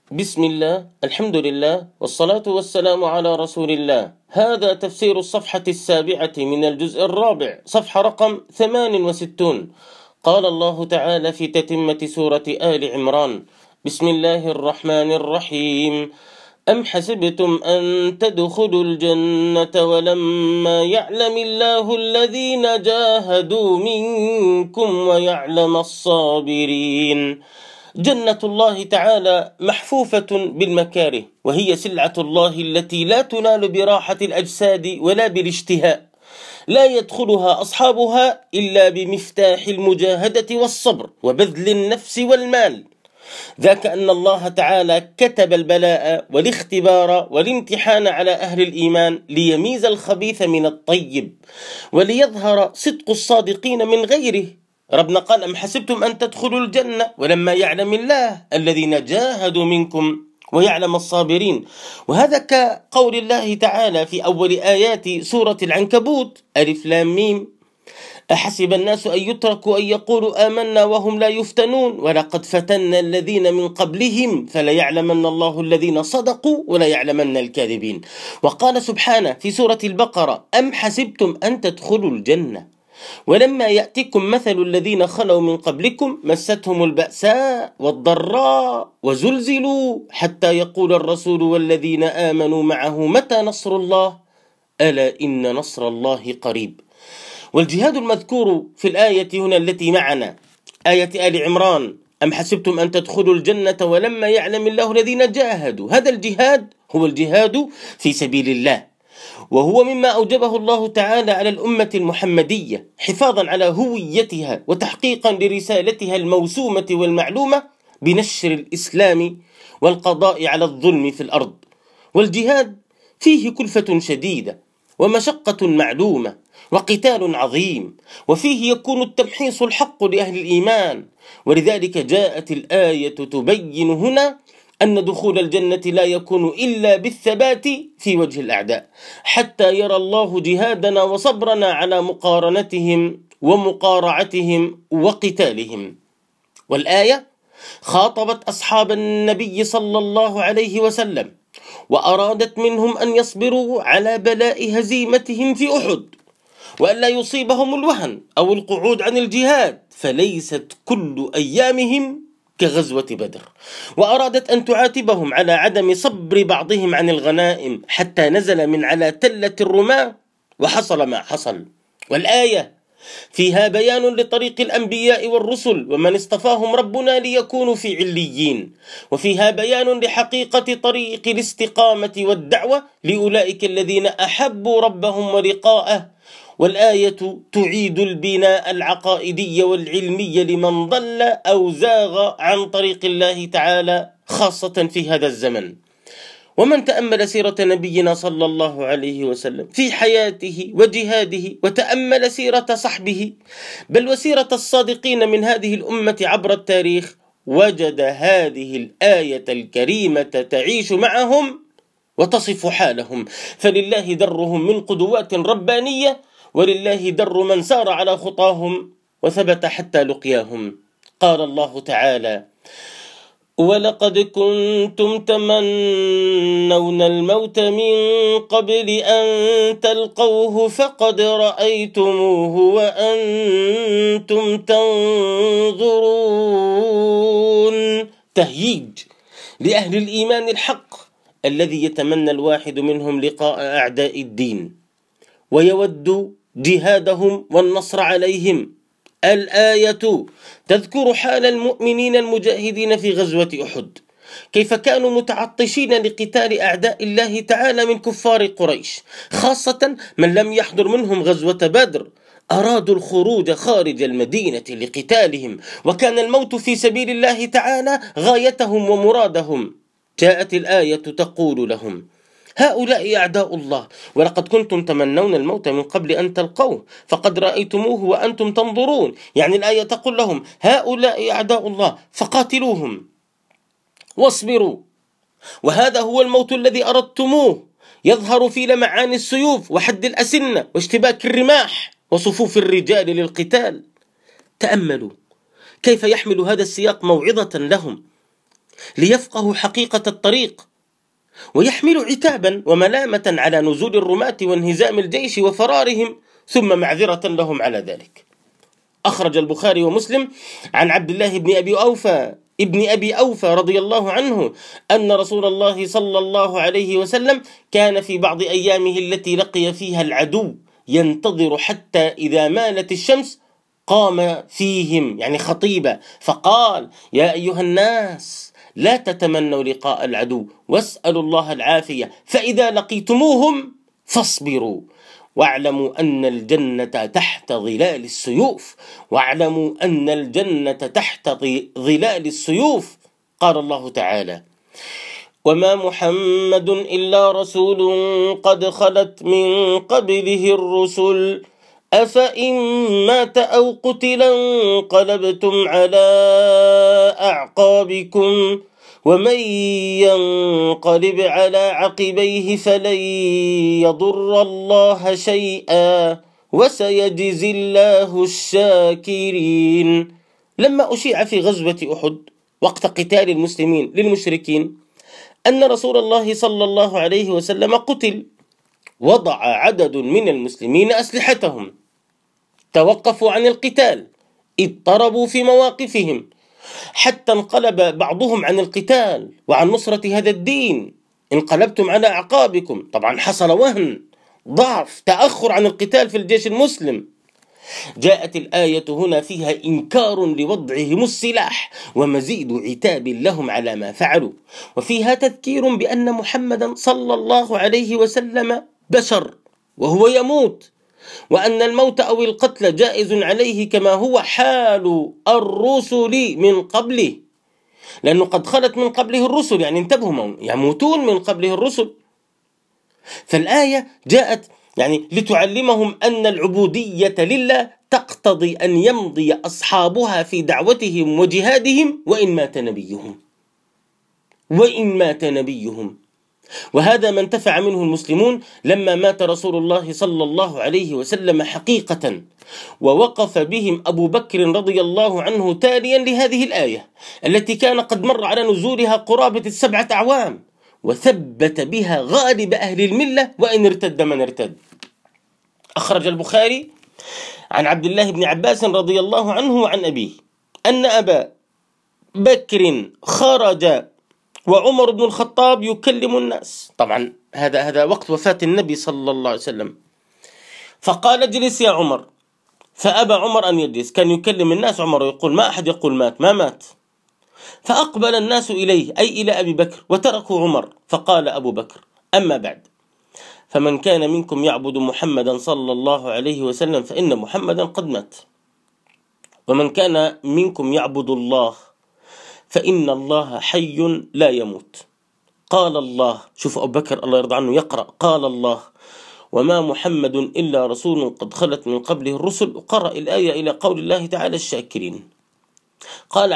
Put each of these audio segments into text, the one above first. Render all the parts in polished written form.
بسم الله، الحمد لله، والصلاة والسلام على رسول الله. هذا تفسير الصفحة 7 من الجزء الرابع، صفحة رقم 68. قال الله تعالى في تتمة سورة آل عمران: بسم الله الرحمن الرحيم. أم حسبتم أن تدخلوا الجنة ولما يعلم الله الذين جاهدوا منكم ويعلم الصابرين. جنة الله تعالى محفوفة بالمكاره، وهي سلعة الله التي لا تنال براحة الأجساد ولا بالاشتهاء، لا يدخلها أصحابها إلا بمفتاح المجاهدة والصبر وبذل النفس والمال. ذاك أن الله تعالى كتب البلاء والاختبار والامتحان على أهل الإيمان ليميز الخبيث من الطيب، وليظهر صدق الصادقين من غيره. ربنا قال: أم حسبتم أن تدخلوا الجنة ولما يعلم الله الذين جاهدوا منكم ويعلم الصابرين. وهذا كقول الله تعالى في أول آيات سورة العنكبوت: ألف لام ميم، أحسب الناس أن يتركوا أن يقولوا آمنا وهم لا يفتنون ولقد فتنا الذين من قبلهم فليعلمن الله الذين صدقوا وليعلمن الكاذبين. وقال سبحانه في سورة البقرة: أم حسبتم أن تدخلوا الجنة ولما يأتكم مثل الذين خلوا من قبلكم مستهم البأساء والضراء وزلزلوا حتى يقول الرسول والذين آمنوا معه متى نصر الله ألا إن نصر الله قريب. والجهاد المذكور في الآية هنا التي معنا، آية آل عمران: أم حسبتم أن تدخلوا الجنة ولما يعلم الله الذين جاهدوا، هذا الجهاد هو الجهاد في سبيل الله، وهو مما أوجبه الله تعالى على الأمة المحمدية حفاظا على هويتها وتحقيقا لرسالتها الموسومة والمعلومة بنشر الإسلام والقضاء على الظلم في الأرض. والجهاد فيه كلفة شديدة ومشقة معلومة وقتال عظيم، وفيه يكون التمحيص الحق لأهل الإيمان. ولذلك جاءت الآية تبين هنا أن دخول الجنة لا يكون إلا بالثبات في وجه الأعداء، حتى يرى الله جهادنا وصبرنا على مقارنتهم ومقارعتهم وقتالهم. والآية خاطبت أصحاب النبي صلى الله عليه وسلم، وأرادت منهم أن يصبروا على بلاء هزيمتهم في أحد، وأن لا يصيبهم الوهن أو القعود عن الجهاد، فليست كل أيامهم كغزوة بدر. وأرادت أن تعاتبهم على عدم صبر بعضهم عن الغنائم حتى نزل من على تلة الرماة وحصل ما حصل. والآية فيها بيان لطريق الأنبياء والرسل ومن اصطفاهم ربنا ليكونوا في عليين، وفيها بيان لحقيقة طريق الاستقامة والدعوة لأولئك الذين أحبوا ربهم ولقاءه. والآية تعيد البناء العقائدي والعلمي لمن ضل أو زاغ عن طريق الله تعالى، خاصة في هذا الزمن. ومن تأمل سيرة نبينا صلى الله عليه وسلم في حياته وجهاده، وتأمل سيرة صحبه بل وسيرة الصادقين من هذه الأمة عبر التاريخ، وجد هذه الآية الكريمة تعيش معهم وتصف حالهم. فلله درهم من قدوات ربانية، ولله در من سار على خطاهم وثبت حتى لقياهم. قال الله تعالى: ولقد كنتم تمنون الموت من قبل أن تلقوه فقد رأيتموه وأنتم تنظرون. تهييج لأهل الإيمان الحق الذي يتمنى الواحد منهم لقاء أعداء الدين ويود جهادهم والنصر عليهم. الآية تذكر حال المؤمنين المجاهدين في غزوة أحد، كيف كانوا متعطشين لقتال أعداء الله تعالى من كفار قريش، خاصة من لم يحضر منهم غزوة بدر. أرادوا الخروج خارج المدينة لقتالهم، وكان الموت في سبيل الله تعالى غايتهم ومرادهم. جاءت الآية تقول لهم: هؤلاء أعداء الله، ولقد كنتم تمنون الموت من قبل أن تلقوه فقد رأيتموه وأنتم تنظرون. يعني الآية تقول لهم: هؤلاء أعداء الله فقاتلوهم واصبروا، وهذا هو الموت الذي أردتموه، يظهر في لمعان السيوف وحد الأسنة واشتباك الرماح وصفوف الرجال للقتال. تأملوا كيف يحمل هذا السياق موعظة لهم، ليفقهوا حقيقة الطريق، ويحملوا عتابا وملامة على نزول الرماة وانهزام الجيش وفرارهم، ثم معذرة لهم على ذلك. أخرج البخاري ومسلم عن عبد الله ابن أبي أوفى رضي الله عنه أن رسول الله صلى الله عليه وسلم كان في بعض أيامه التي لقي فيها العدو ينتظر حتى إذا مالت الشمس قام فيهم، يعني خطيبا، فقال: يا أيها الناس لا تتمنوا لقاء العدو واسألوا الله العافية، فإذا لقيتموهم فاصبروا، واعلموا أن الجنة تحت ظلال السيوف، واعلموا أن الجنة تحت ظلال السيوف. قال الله تعالى: وما محمد إلا رسول قد خلت من قبله الرسل أفإن مات أو قتلا انقلبتم على أعقابكم ومن ينقلب على عقبيه فلن يضر الله شيئا وسيجزي الله الشاكرين. لما أشيع في غزوة أحد وقت قتال المسلمين للمشركين أن رسول الله صلى الله عليه وسلم قتل، وضع عدد من المسلمين أسلحتهم، توقفوا عن القتال، اضطربوا في مواقفهم، حتى انقلب بعضهم عن القتال وعن نصرة هذا الدين. انقلبتم على أعقابكم، طبعا حصل وهن، ضعف، تأخر عن القتال في الجيش المسلم. جاءت الآية هنا فيها إنكار لوضعهم السلاح ومزيد عتاب لهم على ما فعلوا، وفيها تذكير بأن محمدا صلى الله عليه وسلم بشر وهو يموت، وأن الموت أو القتل جائز عليه كما هو حال الرسل من قبله، لأنه قد خلت من قبله الرسل، يعني انتبهوا، يموتون من قبله الرسل. فالآية جاءت يعني لتعلمهم أن العبودية لله تقتضي أن يمضي أصحابها في دعوتهم وجهادهم وإن مات نبيهم. وهذا ما انتفع منه المسلمون لما مات رسول الله صلى الله عليه وسلم حقيقة، ووقف بهم أبو بكر رضي الله عنه تاليا لهذه الآية التي كان قد مر على نزولها قرابة 7 أعوام، وثبت بها غالب أهل الملة وإن ارتد من ارتد. أخرج البخاري عن عبد الله بن عباس رضي الله عنه وعن أبيه أن أبا بكر خرج وعمر بن الخطاب يكلم الناس، طبعا هذا وقت وفاة النبي صلى الله عليه وسلم، فقال: اجلس يا عمر، فأبى عمر أن يجلس، كان يكلم الناس عمر يقول ما أحد يقول مات، ما مات. فأقبل الناس إليه أي إلى أبي بكر وتركوا عمر، فقال أبو بكر: أما بعد، فمن كان منكم يعبد محمدا صلى الله عليه وسلم فإن محمدا قد مات، ومن كان منكم يعبد الله فإن الله حي لا يموت. قال الله، شوف أبو بكر الله يرضى عنه يقرأ، قال الله: وما محمد إلا رسول قد خلت من قبله الرسل، وقرأ الآية إلى قول الله تعالى: الشاكرين. قال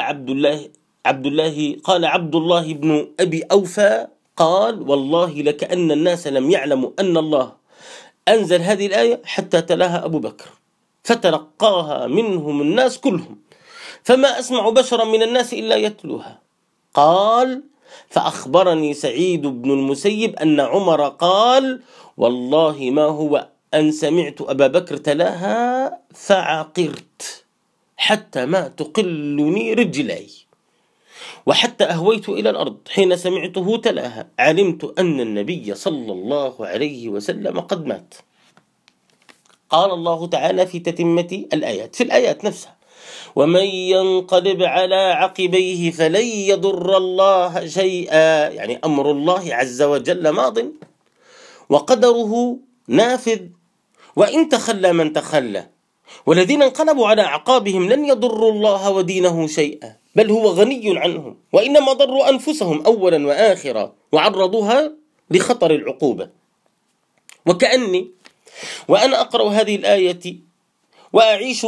عبد الله بن أبي أوفى قال: والله لكأن الناس لم يعلموا أن الله أنزل هذه الآية حتى تلاها أبو بكر، فتلقاها منهم الناس كلهم، فما أسمع بشرا من الناس إلا يتلوها. قال: فأخبرني سعيد بن المسيب أن عمر قال: والله ما هو أن سمعت أبا بكر تلاها فعقرت حتى ما تقلني رجلاي، وحتى أهويت إلى الأرض حين سمعته تلاها، علمت أن النبي صلى الله عليه وسلم قد مات. قال الله تعالى في تتمة الآيات، في الآيات نفسها: ومن ينقلب على عقبيه فلن يضر الله شيئا، يعني أمر الله عز وجل ماض وقدره نافذ، وإن تخلى من تخلى، والذين انقلبوا على أعقابهم لن يضروا الله ودينه شيئا، بل هو غني عنهم، وإنما ضروا أنفسهم أولا وآخرا وعرضوها لخطر العقوبة. وكأني وأنا أقرأ هذه الآية وأعيش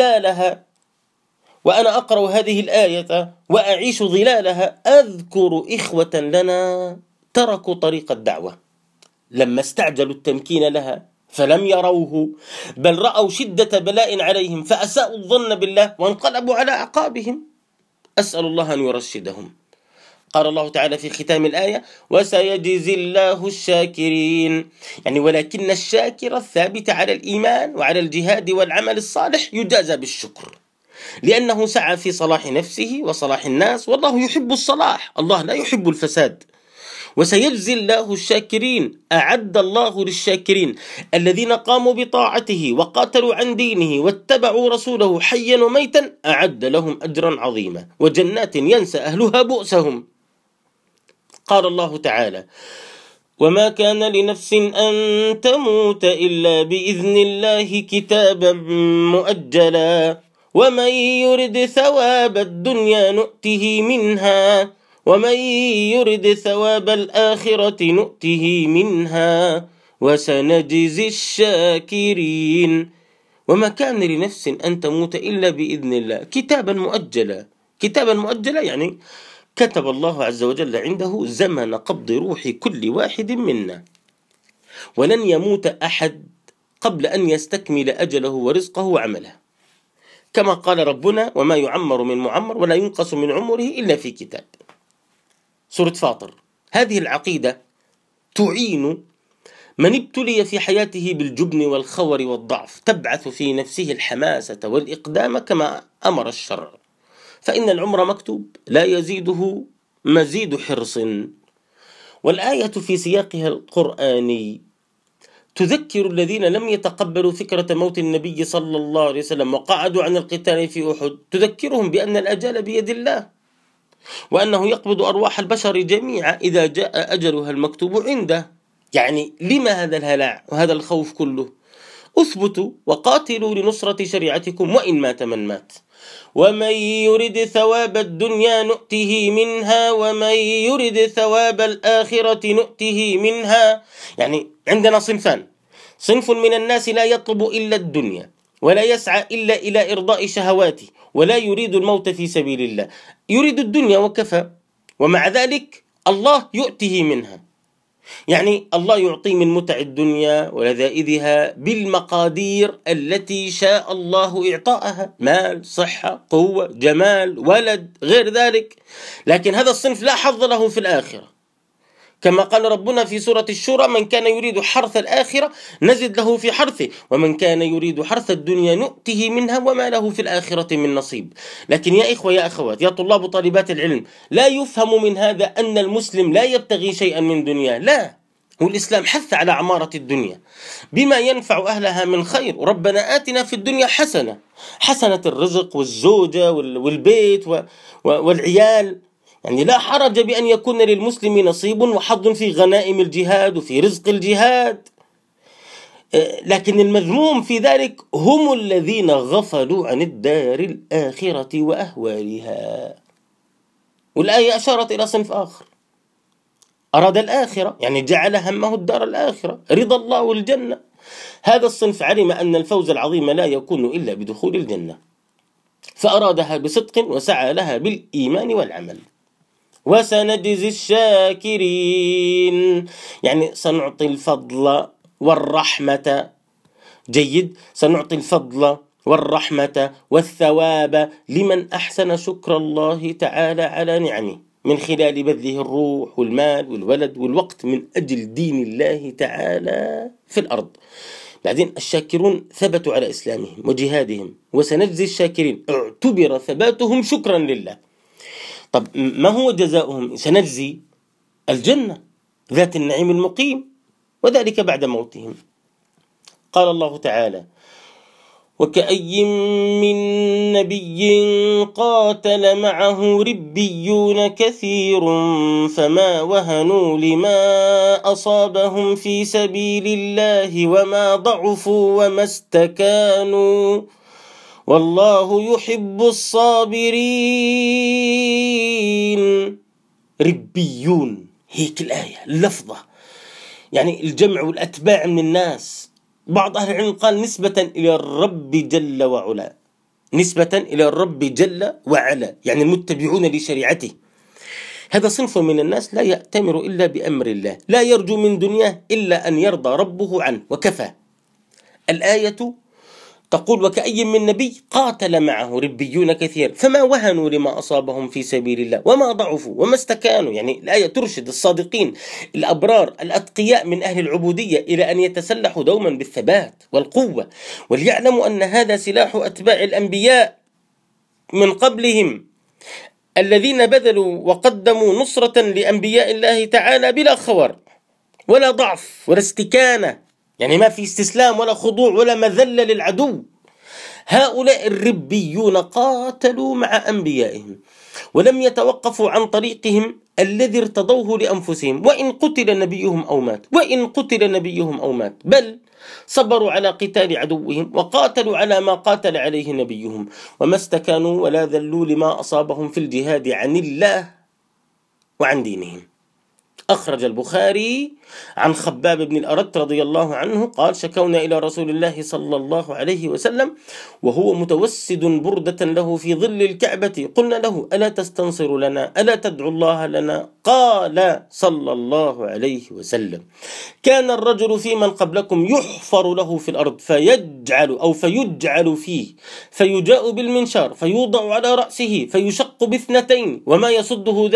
ظلالها أذكر إخوة لنا تركوا طريق الدعوة لما استعجلوا التمكين لها فلم يروه، بل رأوا شدة بلاء عليهم فأساءوا الظن بالله وانقلبوا على أعقابهم. أسأل الله أن يرشدهم. قال الله تعالى في ختام الآية: وسيجزي الله الشاكرين. يعني ولكن الشاكر الثابت على الإيمان وعلى الجهاد والعمل الصالح يجازى بالشكر، لأنه سعى في صلاح نفسه وصلاح الناس، والله يحب الصلاح، الله لا يحب الفساد. وسيجزي الله الشاكرين، أعد الله للشاكرين الذين قاموا بطاعته وقاتلوا عن دينه واتبعوا رسوله حيا وميتا، أعد لهم أجرا عظيما وجنات ينسى أهلها بؤسهم. قال الله تعالى: وما كان لنفس أن تموت إلا بإذن الله كتابا مؤجلا ومن يرد ثواب الدنيا نؤته منها ومن يرد ثواب الآخرة نؤته منها وسنجزي الشاكرين. وما كان لنفس أن تموت إلا بإذن الله كتابا مؤجلا. كتابا مؤجلا يعني كتب الله عز وجل عنده زمن قبض روح كل واحد منا، ولن يموت أحد قبل أن يستكمل أجله ورزقه وعمله، كما قال ربنا: وما يعمر من معمر ولا ينقص من عمره إلا في كتاب. سورة فاطر. هذه العقيدة تعين من ابتلي في حياته بالجبن والخور والضعف، تبعث في نفسه الحماسة والإقدام كما أمر الشرع، فإن العمر مكتوب لا يزيده مزيد حرص. والآية في سياقها القرآني تذكر الذين لم يتقبلوا فكرة موت النبي صلى الله عليه وسلم وقعدوا عن القتال في أحد، تذكرهم بأن الأجال بيد الله، وأنه يقبض أرواح البشر جميعا إذا جاء أجلها المكتوب عنده. يعني لما هذا الهلع وهذا الخوف كله؟ أثبتوا وقاتلوا لنصرة شريعتكم وإن مات من مات. ومن يرد ثواب الدنيا نؤته منها ومن يرد ثواب الآخرة نؤته منها. يعني عندنا صنفان: صنف من الناس لا يطلب إلا الدنيا ولا يسعى إلا إلى إرضاء شهواته ولا يريد الموت في سبيل الله، يريد الدنيا وكفى، ومع ذلك الله يؤته منها. يعني الله يعطي من متع الدنيا ولذائذها بالمقادير التي شاء الله إعطاءها: مال، صحة، قوة، جمال، ولد، غير ذلك. لكن هذا الصنف لا حظ له في الآخرة، كما قال ربنا في سورة الشورى: من كان يريد حرث الآخرة نزد له في حرثه ومن كان يريد حرث الدنيا نؤته منها وما له في الآخرة من نصيب. لكن يا إخوة يا أخوات يا طلاب وطالبات العلم، لا يفهم من هذا أن المسلم لا يبتغي شيئا من دنيا، لا، هو الإسلام حث على عمارة الدنيا بما ينفع أهلها من خير. وربنا آتنا في الدنيا حسنة، حسنة الرزق والزوجة والبيت والعيال. يعني لا حرج بأن يكون للمسلم نصيب وحظ في غنائم الجهاد وفي رزق الجهاد، لكن المذموم في ذلك هم الذين غفلوا عن الدار الآخرة وأهوالها. والآية أشارت إلى صنف آخر أراد الآخرة، يعني جعل همه الدار الآخرة، رضا الله والجنة. هذا الصنف علم أن الفوز العظيم لا يكون إلا بدخول الجنة، فأرادها بصدق وسعى لها بالإيمان والعمل. وسنجزي الشاكرين، يعني سنعطي الفضل والرحمة. جيد، سنعطي الفضل والرحمة والثواب لمن أحسن شكر الله تعالى على نعمه من خلال بذله الروح والمال والولد والوقت من أجل دين الله تعالى في الأرض. بعدين الشاكرون ثبتوا على إسلامهم وجهادهم. وسنجزي الشاكرين اعتبر ثباتهم شكرا لله. طب ما هو جزاؤهم؟ سنجزي الجنة ذات النعيم المقيم، وذلك بعد موتهم. قال الله تعالى: وكأي من نبي قاتل معه ربيون كثير فما وهنوا لما أصابهم في سبيل الله وما ضعفوا وما استكانوا والله يحب الصابرين. ربيون، هيك الآية اللفظة، يعني الجمع والأتباع من الناس. بعض أهل العلم قال نسبة إلى الرب جل وعلا، نسبة إلى الرب جل وعلا، يعني المتبعون لشريعته. هذا صنف من الناس لا يأتمر إلا بأمر الله، لا يرجو من دنياه إلا أن يرضى ربه عنه وكفى. الآية تقول وكأي من نبي قاتل معه ربيون كثير فما وهنوا لما أصابهم في سبيل الله وما ضعفوا وما استكانوا. يعني الآية ترشد الصادقين الأبرار الأتقياء من أهل العبودية إلى أن يتسلحوا دوما بالثبات والقوة، وليعلموا أن هذا سلاح أتباع الأنبياء من قبلهم الذين بذلوا وقدموا نصرة لأنبياء الله تعالى بلا خور ولا ضعف ولا استكانة، يعني ما في استسلام ولا خضوع ولا مذلة للعدو. هؤلاء الربيون قاتلوا مع أنبيائهم ولم يتوقفوا عن طريقهم الذي ارتضوه لأنفسهم، وإن قتل نبيهم أو مات، بل صبروا على قتال عدوهم وقاتلوا على ما قاتل عليه نبيهم، وما استكانوا ولا ذلوا لما أصابهم في الجهاد عن الله وعن دينهم. أخرج البخاري عن خباب بن الأرت رضي الله عنه قال: شكونا إلى رسول الله صلى الله عليه وسلم وهو متوسد بردة له في ظل الكعبة، قلنا له: ألا تستنصر لنا؟ ألا تدعو الله لنا؟ قال صلى الله عليه وسلم: كان الرجل في من قبلكم يحفر له في الأرض فيجعل فيه، فيجاء بالمنشار فيوضع على رأسه فيشق باثنتين، وما يصده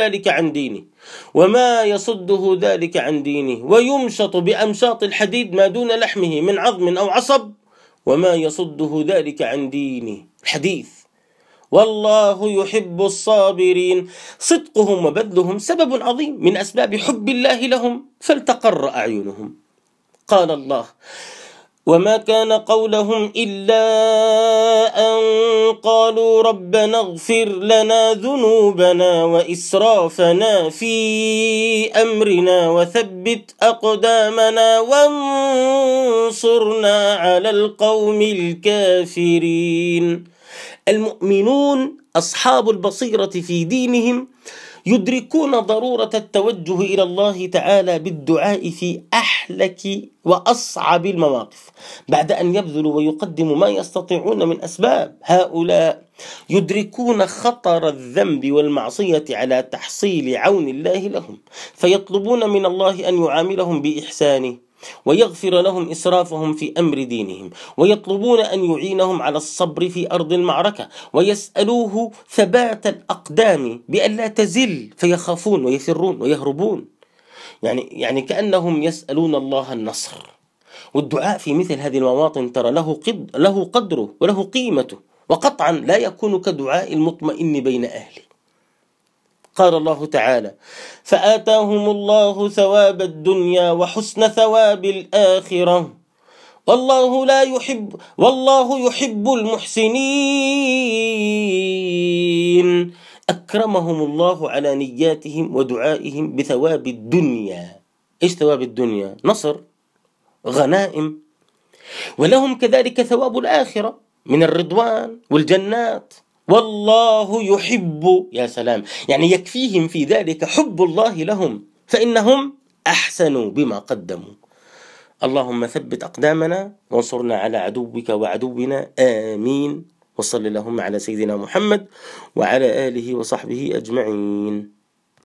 ذلك عن دينه ويمشط بأمشاط الحديد ما دون لحمه من عظم أو عصب، وما يصده ذلك عن دينه. الحديث: والله يحب الصابرين. صدقهم وبذلهم سبب عظيم من أسباب حب الله لهم، فلتقر أعينهم. قال الله: وما كان قولهم إلا أن قالوا ربنا اغفر لنا ذنوبنا وإسرافنا في أمرنا وثبت أقدامنا وانصرنا على القوم الكافرين. المؤمنون أصحاب البصيرة في دينهم يدركون ضرورة التوجه إلى الله تعالى بالدعاء في أحلك وأصعب المواقف، بعد أن يبذلوا ويقدموا ما يستطيعون من أسباب. هؤلاء يدركون خطر الذنب والمعصية على تحصيل عون الله لهم، فيطلبون من الله أن يعاملهم بإحسانه ويغفر لهم إسرافهم في أمر دينهم، ويطلبون أن يعينهم على الصبر في أرض المعركة، ويسألوه ثبات الأقدام بأن لا تزل، فيخافون ويفرون ويهربون. يعني كأنهم يسألون الله النصر. والدعاء في مثل هذه المواطن ترى له قدره وله قيمته، وقطعا لا يكون كدعاء المطمئن بين أهله. قال الله تعالى: فآتاهم الله ثواب الدنيا وحسن ثواب الآخرة والله يحب المحسنين. أكرمهم الله على نياتهم ودعائهم بثواب الدنيا. إيش ثواب الدنيا؟ نصر، غنائم. ولهم كذلك ثواب الآخرة من الرضوان والجنات. والله يحب، يا سلام، يعني يكفيهم في ذلك حب الله لهم، فإنهم أحسنوا بما قدموا. اللهم ثبت أقدامنا وانصرنا على عدوك وعدونا، آمين. وصل اللهم على سيدنا محمد وعلى آله وصحبه أجمعين.